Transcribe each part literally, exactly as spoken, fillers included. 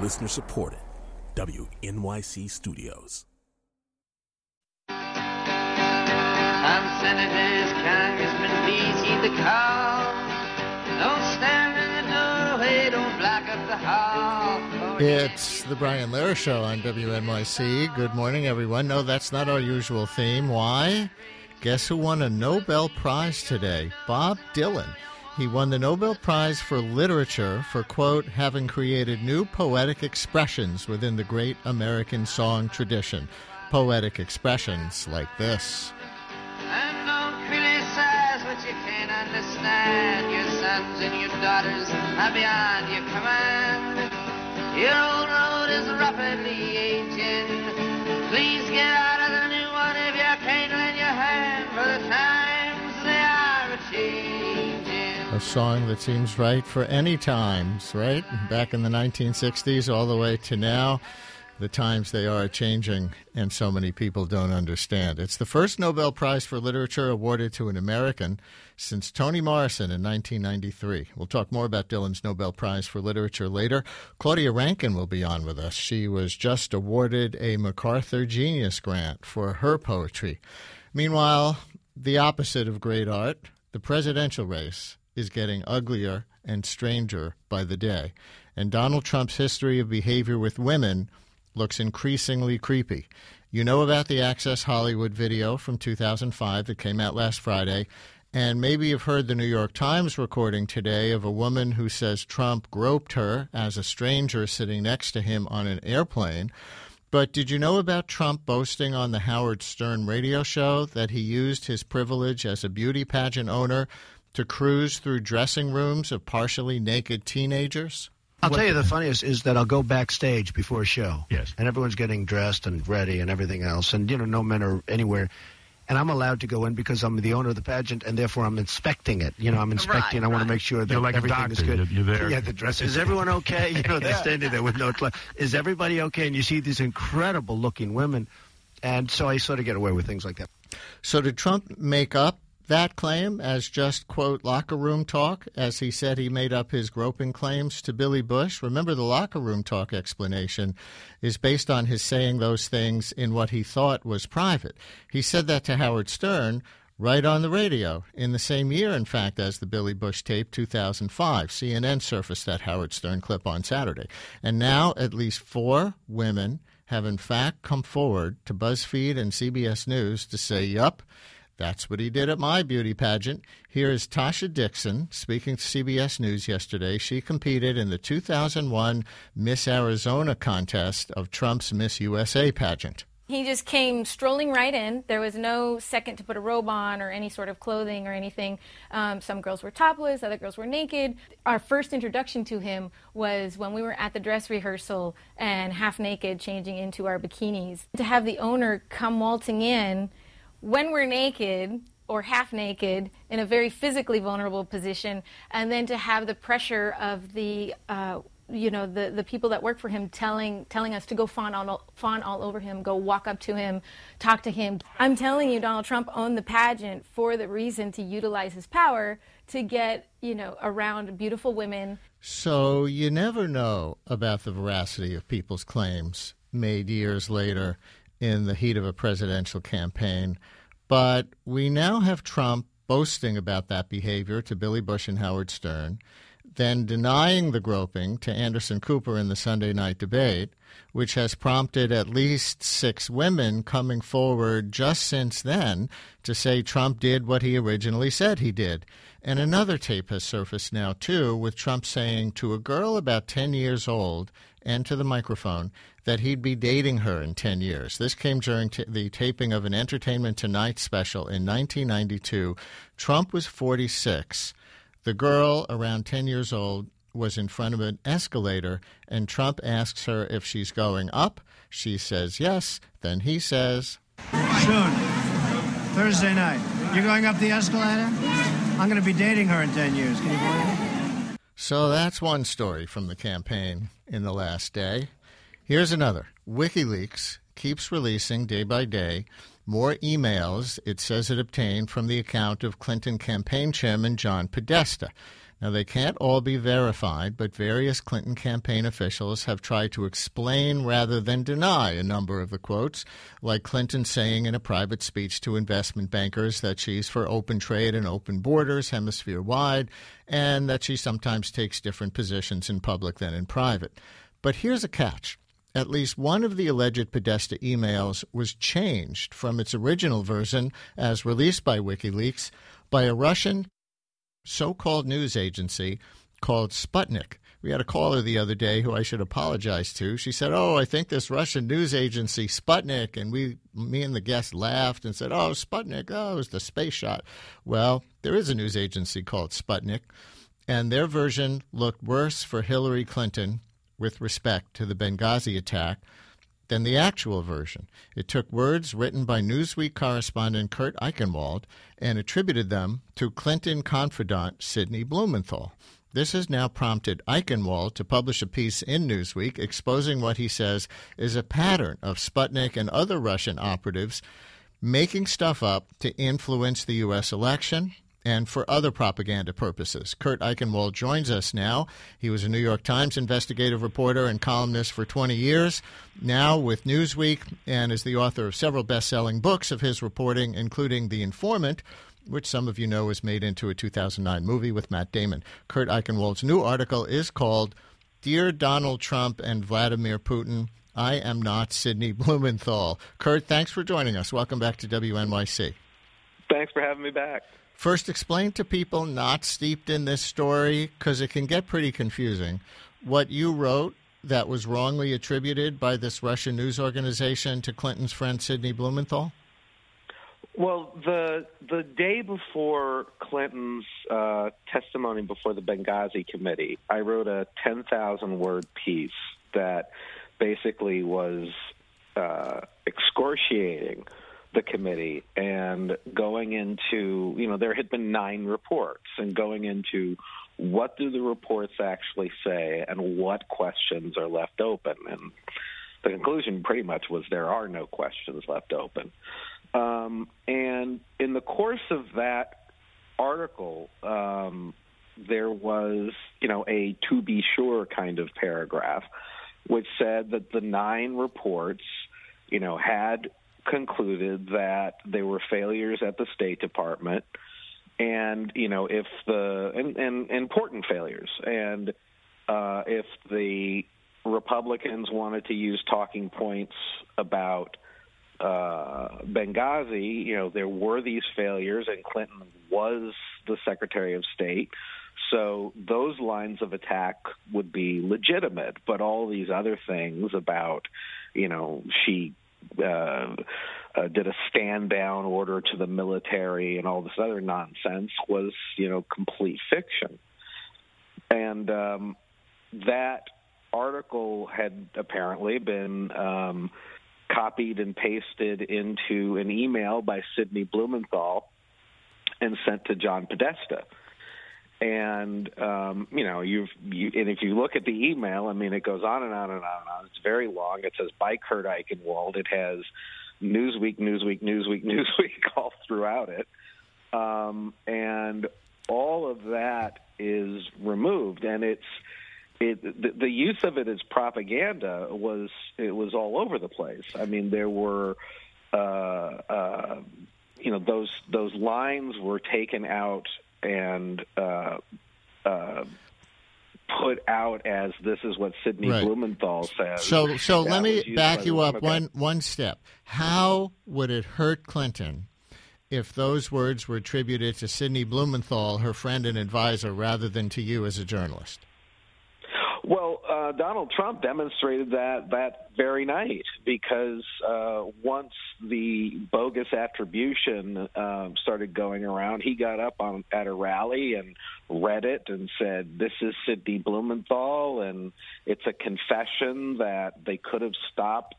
Listener supported. W N Y C Studios. Some senators, congressmen, please heed the call. Don't stand in the doorway, don't block up the hall. It's the Brian Lehrer Show on W N Y C. Good morning, everyone. No, that's not our usual theme. Why? Guess who won a Nobel Prize today? Bob Dylan. He won the Nobel Prize for Literature for, quote, having created new poetic expressions within the great American song tradition. Poetic expressions like this. And don't criticize what you can't understand. Your sons and your daughters are beyond your command. Your old road is rapidly aging. Please get out of the new one if you can't lend your hand, for the times they are a-changing. A song that seems right for any times, right? Back in the nineteen sixties all the way to now. The times they are changing, and so many people don't understand. It's the first Nobel Prize for Literature awarded to an American since Toni Morrison in nineteen ninety-three. We'll talk more about Dylan's Nobel Prize for Literature later. Claudia Rankine will be on with us. She was just awarded a MacArthur Genius Grant for her poetry. Meanwhile, the opposite of great art, the presidential race, is getting uglier and stranger by the day. And Donald Trump's history of behavior with women looks increasingly creepy. You know about the Access Hollywood video from two thousand five that came out last Friday, and maybe you've heard the New York Times recording today of a woman who says Trump groped her as a stranger sitting next to him on an airplane. But did you know about Trump boasting on the Howard Stern radio show that he used his privilege as a beauty pageant owner to cruise through dressing rooms of partially naked teenagers? I'll tell you the funniest is that I'll go backstage before a show. Yes. And everyone's getting dressed and ready and everything else. And, you know, no men are anywhere. And I'm allowed to go in because I'm the owner of the pageant, and therefore I'm inspecting it. You know, I'm inspecting. Right, I want right. to make sure that You're like a everything doctor. is good. You're there. Yeah, the dress. Is everyone okay? You know, they're standing there with no clothes. Is everybody okay? And you see these incredible-looking women. And so I sort of get away with things like that. So did Trump make up that claim as just, quote, locker room talk, as he said he made up his groping claims to Billy Bush? Remember, the locker room talk explanation is based on his saying those things in what he thought was private. He said that to Howard Stern right on the radio in the same year, in fact, as the Billy Bush tape, two thousand five. C N N surfaced that Howard Stern clip on Saturday. And now at least four women have, in fact, come forward to BuzzFeed and C B S News to say, yup, that's what he did at my beauty pageant. Here is Tasha Dixon speaking to C B S News yesterday. She competed in the two thousand one Miss Arizona contest of Trump's Miss U S A pageant. He just came strolling right in. There was no second to put a robe on or any sort of clothing or anything. Um, some girls were topless, other girls were naked. Our first introduction to him was when we were at the dress rehearsal and half naked, changing into our bikinis. To have the owner come waltzing in when we're naked or half naked in a very physically vulnerable position, and then to have the pressure of the uh, you know, the, the people that work for him telling telling us to go fawn all, fawn all over him, go walk up to him, talk to him. I'm telling you, Donald Trump owned the pageant for the reason to utilize his power to get, you know, around beautiful women. So you never know about the veracity of people's claims made years later in the heat of a presidential campaign. But we now have Trump boasting about that behavior to Billy Bush and Howard Stern, then denying the groping to Anderson Cooper in the Sunday night debate, which has prompted at least six women coming forward just since then to say Trump did what he originally said he did. And another tape has surfaced now, too, with Trump saying to a girl about ten years old and to the microphone that he'd be dating her in ten years. This came during t- the taping of an Entertainment Tonight special in nineteen ninety-two. Trump was forty-six. The girl, around ten years old, was in front of an escalator, and Trump asks her if she's going up. She says yes. Then he says, soon, Thursday night, you're going up the escalator? I'm going to be dating her in ten years. Can you believe it? So that's one story from the campaign in the last day. Here's another. WikiLeaks keeps releasing day by day more emails it says it obtained from the account of Clinton campaign chairman John Podesta. Now, they can't all be verified, but various Clinton campaign officials have tried to explain rather than deny a number of the quotes, like Clinton saying in a private speech to investment bankers that she's for open trade and open borders hemisphere-wide, and that she sometimes takes different positions in public than in private. But here's a catch. At least one of the alleged Podesta emails was changed from its original version, as released by WikiLeaks, by a Russian so-called news agency called Sputnik. We had a caller the other day who I should apologize to. She said, oh, I think this Russian news agency, Sputnik, and we, me and the guest laughed and said, oh, Sputnik, oh, it was the space shot. Well, there is a news agency called Sputnik, and their version looked worse for Hillary Clinton with respect to the Benghazi attack than the actual version. It took words written by Newsweek correspondent Kurt Eichenwald and attributed them to Clinton confidant Sidney Blumenthal. This has now prompted Eichenwald to publish a piece in Newsweek exposing what he says is a pattern of Sputnik and other Russian operatives making stuff up to influence the U S election and for other propaganda purposes. Kurt Eichenwald joins us now. He was a New York Times investigative reporter and columnist for twenty years, now with Newsweek, and is the author of several best-selling books of his reporting, including The Informant, which some of you know was made into a two thousand nine movie with Matt Damon. Kurt Eichenwald's new article is called Dear Donald Trump and Vladimir Putin, I Am Not Sidney Blumenthal. Kurt, thanks for joining us. Welcome back to W N Y C. Thanks for having me back. First, explain to people not steeped in this story, because it can get pretty confusing, what you wrote that was wrongly attributed by this Russian news organization to Clinton's friend Sidney Blumenthal. Well, the the day before Clinton's uh, testimony before the Benghazi committee, I wrote a ten thousand word piece that basically was uh, excoriating the committee and going into, you know, there had been nine reports and going into what do the reports actually say and what questions are left open. And the conclusion pretty much was there are no questions left open. Um, and in the course of that article, um, there was, you know, a to be sure kind of paragraph which said that the nine reports, you know, had concluded that there were failures at the State Department and, you know, if the and, and important failures. And uh, if the Republicans wanted to use talking points about uh, Benghazi, you know, there were these failures and Clinton was the Secretary of State. So those lines of attack would be legitimate. But all these other things about, you know, she Uh, uh, did a stand-down order to the military and all this other nonsense was, you know, complete fiction. And um, that article had apparently been um, copied and pasted into an email by Sidney Blumenthal and sent to John Podesta. And, um, you know, you've, you, and if you look at the email, I mean, it goes on and on and on and on. It's very long. It says by Kurt Eichenwald. It has Newsweek, Newsweek, Newsweek, Newsweek all throughout it. Um, and all of that is removed. And it's it, the, the use of it as propaganda was, it was all over the place. I mean, there were, uh, uh, you know, those those lines were taken out and uh, uh, put out as this is what Sidney right. Blumenthal says. So, so let me back you up okay. one one step. How would it hurt Clinton if those words were attributed to Sidney Blumenthal, her friend and advisor, rather than to you as a journalist? Well, uh, Donald Trump demonstrated that that very night because uh, once the bogus attribution uh, started going around, he got up on at a rally and read it and said, this is Sidney Blumenthal, and it's a confession that they could have stopped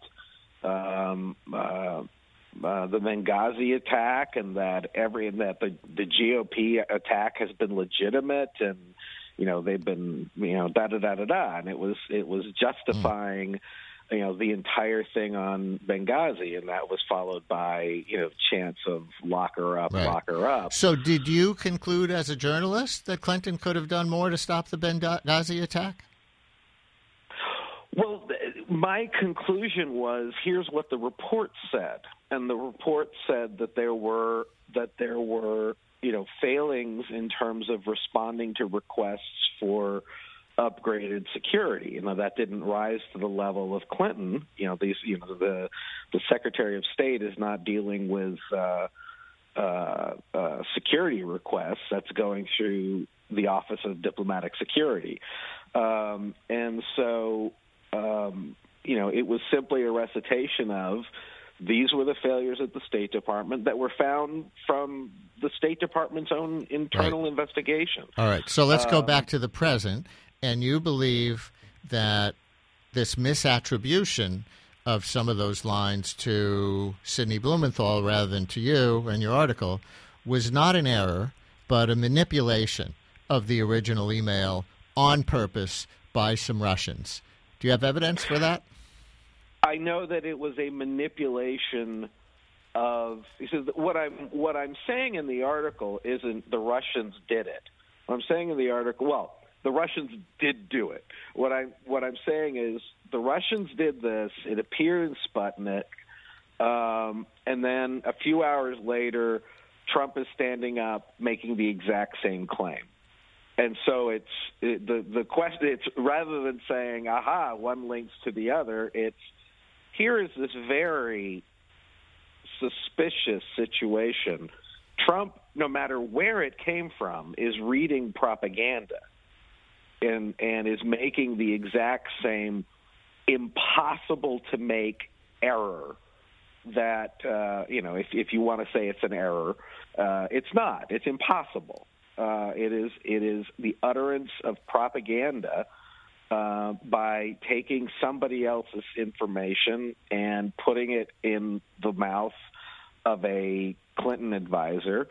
um, uh, uh, the Benghazi attack and that every and that the, the G O P attack has been legitimate and you know, they've been, you know, da da da da da, and it was it was justifying you know, the entire thing on Benghazi, and that was followed by, you know, chants of lock her up, Right. lock her up. So did you conclude as a journalist that Clinton could have done more to stop the Benghazi attack? Well, th- my conclusion was, here's what the report said, and the report said that there were that there were you know failings in terms of responding to requests for upgraded security. You know, that didn't rise to the level of Clinton. You know, these you know the the Secretary of State is not dealing with uh, uh, uh, security requests. That's going through the Office of Diplomatic Security, um, and so. Um, you know, it was simply a recitation of these were the failures at the State Department that were found from the State Department's own internal Right. investigation. All right, so let's go Um, back to the present. And you believe that this misattribution of some of those lines to Sidney Blumenthal rather than to you in your article was not an error, but a manipulation of the original email on purpose by some Russians. Do you have evidence for that? I know that it was a manipulation of. He says what I'm what I'm saying in the article isn't the Russians did it. What I'm saying in the article, well, the Russians did do it. What I what I'm saying is the Russians did this. It appeared in Sputnik, um, and then a few hours later, Trump is standing up making the exact same claim. And so it's it, the the question. It's rather than saying, "Aha, one links to the other." It's here is this very suspicious situation. Trump, no matter where it came from, is reading propaganda and and is making the exact same impossible to make error. That uh, you know, if if you want to say it's an error, uh, it's not. It's impossible. Uh, it is it is the utterance of propaganda uh, by taking somebody else's information and putting it in the mouth of a Clinton advisor.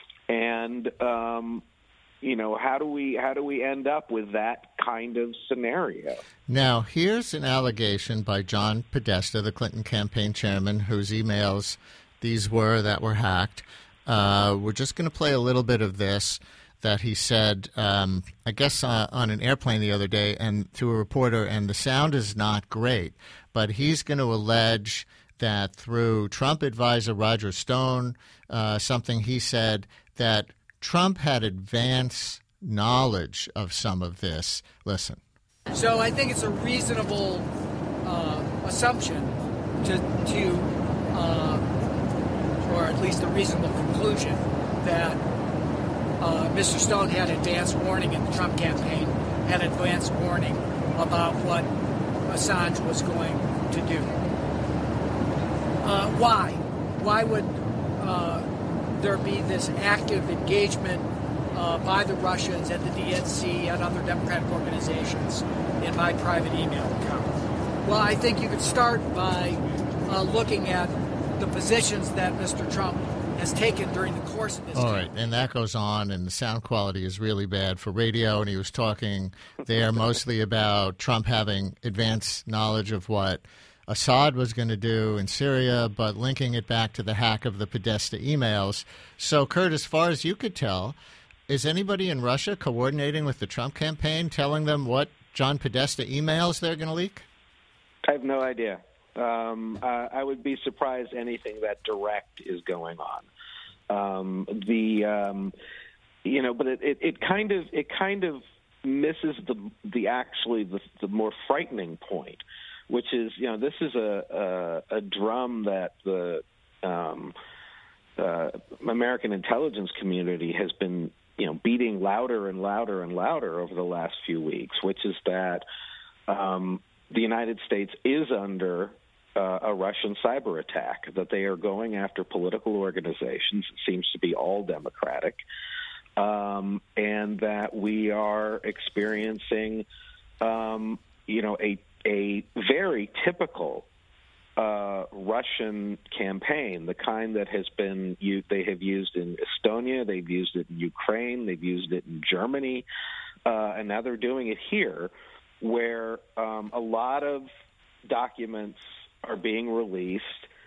And um, you know, how do we how do we end up with that kind of scenario? Now, here's an allegation by John Podesta, the Clinton campaign chairman, whose emails these were that were hacked. Uh, we're just going to play a little bit of this that he said, um, I guess, uh, on an airplane the other day and to a reporter, and the sound is not great. But he's going to allege that through Trump advisor Roger Stone, uh, something he said, that Trump had advance knowledge of some of this. Listen. So I think it's a reasonable uh, assumption to, to uh, or at least a reasonable conclusion, that uh, Mister Stone had advance warning in the Trump campaign, had advance warning about what Assange was going to do. Uh, why? Why would uh, there be this active engagement uh, by the Russians at the D N C and other Democratic organizations in my private email account? Well, I think you could start by uh, looking at the positions that Mister Trump has taken during the course of this All campaign. right, and that goes on, and the sound quality is really bad for radio, and he was talking there mostly about Trump having advanced knowledge of what Assad was going to do in Syria, but linking it back to the hack of the Podesta emails. So, Kurt, as far as you could tell, is anybody in Russia coordinating with the Trump campaign, telling them what John Podesta emails they're going to leak? I have no idea. Um, uh, I would be surprised anything that direct is going on. Um, the um, you know, but it, it, it kind of it kind of misses the the actually the, the more frightening point, which is, you know, this is a a, a drum that the um, uh, American intelligence community has been, you know, beating louder and louder and louder over the last few weeks, which is that um, the United States is under uh, a Russian cyber attack, that they are going after political organizations. It seems to be all Democratic, um, and that we are experiencing, um, you know, a a very typical uh, Russian campaign, the kind that has been used, they have used in Estonia, they've used it in Ukraine, they've used it in Germany, uh, and now they're doing it here, where um, a lot of documents are being released.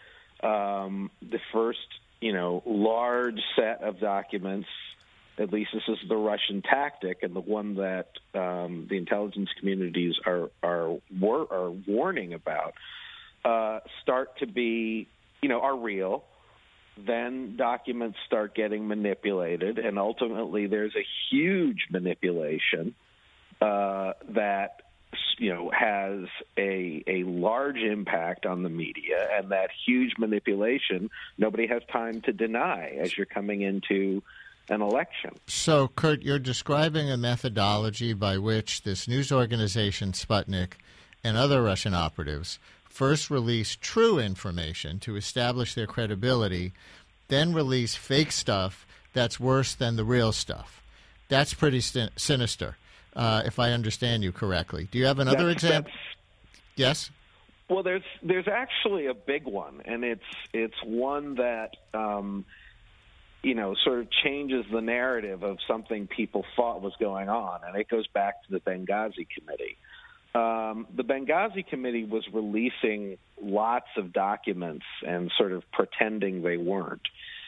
Um, the first, you know, large set of documents, at least this is the Russian tactic, and the one that um, the intelligence communities are are, war- are warning about, uh, start to be, you know, are real. Then documents start getting manipulated, and ultimately there's a huge manipulation uh, that, you know, has a a large impact on the media, and that huge manipulation nobody has time to deny as you're coming into an election. So, Kurt, you're describing a methodology by which this news organization, Sputnik, and other Russian operatives first release true information to establish their credibility, then release fake stuff that's worse than the real stuff. That's pretty sin- sinister, uh, if I understand you correctly. Do you have another That's- example? that's- Yes? Well, there's there's actually a big one, and it's it's one that um, you know sort of changes the narrative of something people thought was going on, and it goes back to the Benghazi Committee. Um, the Benghazi Committee was releasing lots of documents and sort of pretending they weren't.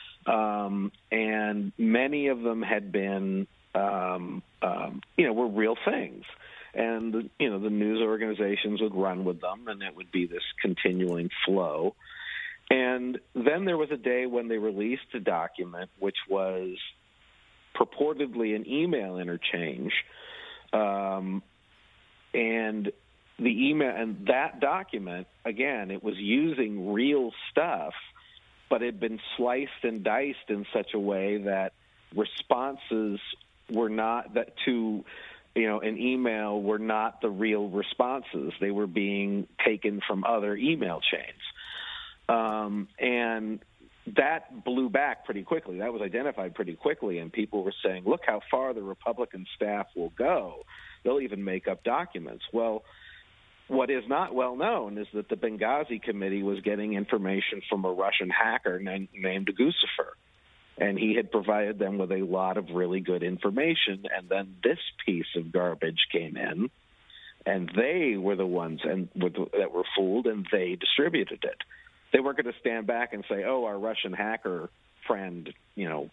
Um, and many of them had been, um, um, you know, were real things. And, you know, the news organizations would run with them, and it would be this continuing flow. And then there was a day when they released a document which was purportedly an email interchange, um, and the email and that document, again, it was using real stuff, but it had been sliced and diced in such a way that responses were not that to, you know, an email were not the real responses. They were being taken from other email chains. Um, and that blew back pretty quickly. That was identified pretty quickly, and people were saying, look how far the Republican staff will go. They'll even make up documents. Well, what is not well known is that the Benghazi Committee was getting information from a Russian hacker named, named Guccifer, and he had provided them with a lot of really good information, and then this piece of garbage came in, and they were the ones and were the, that were fooled, and they distributed it. They weren't going to stand back and say, oh, our Russian hacker friend, you know,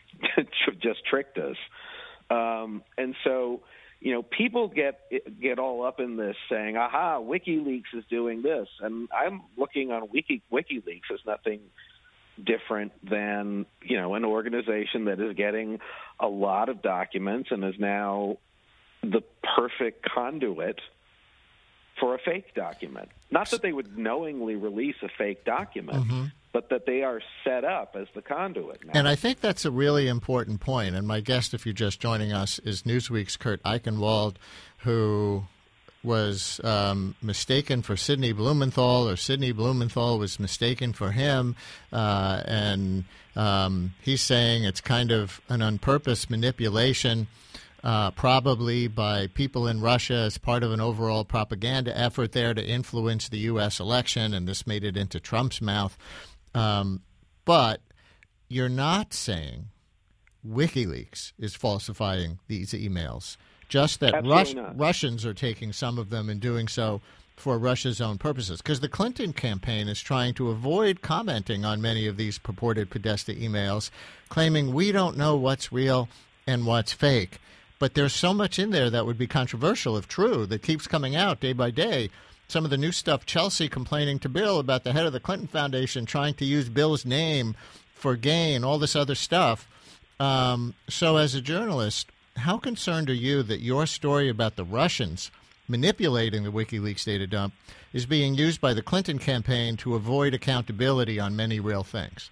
just tricked us. Um, and so, you know, people get get all up in this saying, aha, WikiLeaks is doing this. And I'm looking on Wiki, WikiLeaks as nothing different than, you know, an organization that is getting a lot of documents and is now the perfect conduit for a fake document. Not that they would knowingly release a fake document, mm-hmm. but that they are set up as the conduit now. And I think that's a really important point. And my guest, if you're just joining us, is Newsweek's Kurt Eichenwald, who was um, mistaken for Sidney Blumenthal, or Sidney Blumenthal was mistaken for him. Uh, and um, he's saying it's kind of an on-purpose manipulation, Uh, probably by people in Russia as part of an overall propaganda effort there to influence the U S election, and this made it into Trump's mouth. Um, but you're not saying WikiLeaks is falsifying these emails, just that Rus- Russians are taking some of them and doing so for Russia's own purposes. Because the Clinton campaign is trying to avoid commenting on many of these purported Podesta emails, claiming we don't know what's real and what's fake. But there's so much in there that would be controversial if true that keeps coming out day by day. Some of the new stuff, Chelsea complaining to Bill about the head of the Clinton Foundation trying to use Bill's name for gain, all this other stuff. Um, so as a journalist, how concerned are you that your story about the Russians manipulating the WikiLeaks data dump is being used by the Clinton campaign to avoid accountability on many real things?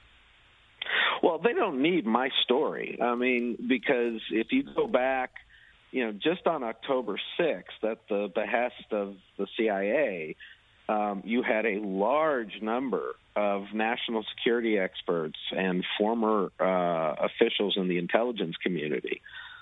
Well, they don't need my story. I mean, because if you go back, you know, just on October sixth, at the behest of the C I A, um, you had a large number of national security experts and former uh, officials in the intelligence community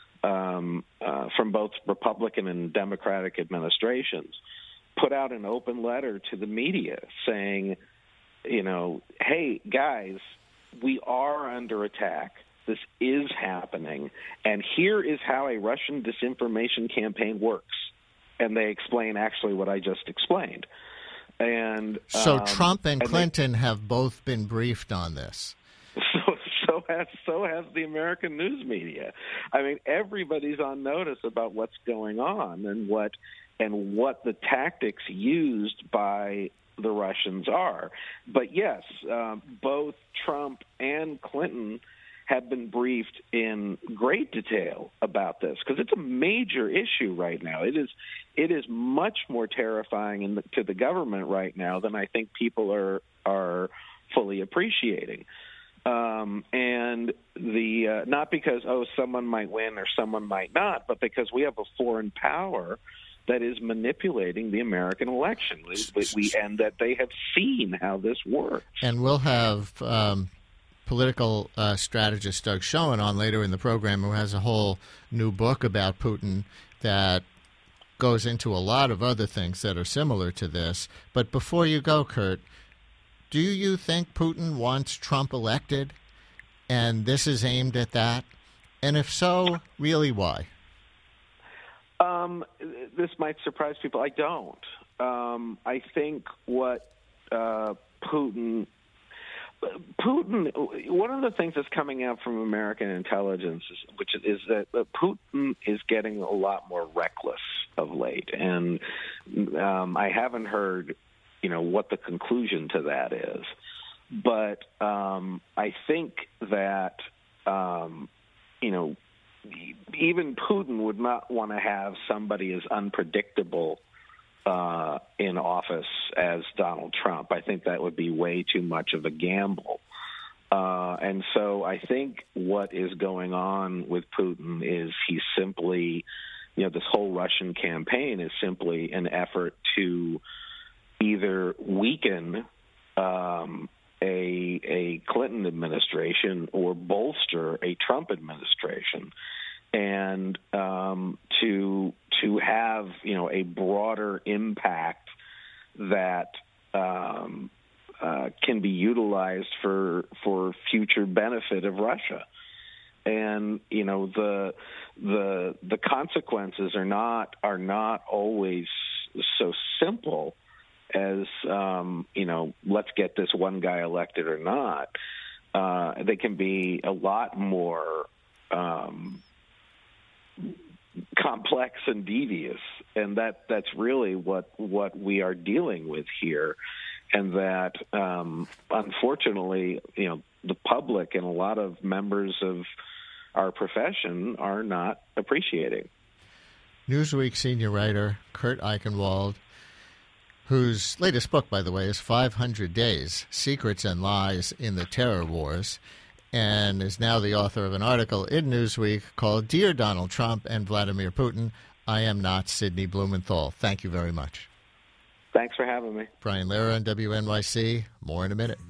um, uh, from both Republican and Democratic administrations put out an open letter to the media saying, you know, hey, guys, we are under attack. This is happening. And here is how a Russian disinformation campaign works. And they explain actually what I just explained. And so um, Trump and, and Clinton they, have both been briefed on this. So, so has so has the American news media. I mean, everybody's on notice about what's going on and what and what the tactics used by the Russians are. But yes, um, both Trump and Clinton have been briefed in great detail about this because it's a major issue right now. It is it is much more terrifying in the, to the government right now than I think people are are fully appreciating. Um, and the uh, not because oh someone might win or someone might not, but because we have a foreign power that is manipulating the American election. We, we and that they have seen how this works. And we'll have um, political uh, strategist Doug Schoen on later in the program, who has a whole new book about Putin that goes into a lot of other things that are similar to this. But before you go, Kurt, do you think Putin wants Trump elected, and this is aimed at that? And if so, really why? Um, this might surprise people. I don't. Um, I think what uh, Putin, Putin, one of the things that's coming out from American intelligence, is, which is that Putin is getting a lot more reckless of late, and um, I haven't heard, you know, what the conclusion to that is. But um, I think that, um, you know, even Putin would not want to have somebody as unpredictable uh, in office as Donald Trump. I think that would be way too much of a gamble. Uh, and so I think what is going on with Putin is he's simply, you know, this whole Russian campaign is simply an effort to either weaken um, a a Clinton administration or bolster a Trump administration, and um, to to have, you know, a broader impact that um, uh, can be utilized for for future benefit of Russia. And you know, the the the consequences are not are not always so simple as, um, you know, let's get this one guy elected or not. Uh, they can be a lot more um, complex and devious, and that that's really what what we are dealing with here. And that, um, unfortunately, you know, the public and a lot of members of our profession are not appreciating. Newsweek senior writer Kurt Eichenwald, whose latest book, by the way, is five hundred days, Secrets and Lies in the Terror Wars, and is now the author of an article in Newsweek called Dear Donald Trump and Vladimir Putin, I Am Not Sidney Blumenthal. Thank you very much. Thanks for having me. Brian Lehrer on W N Y C. More in a minute.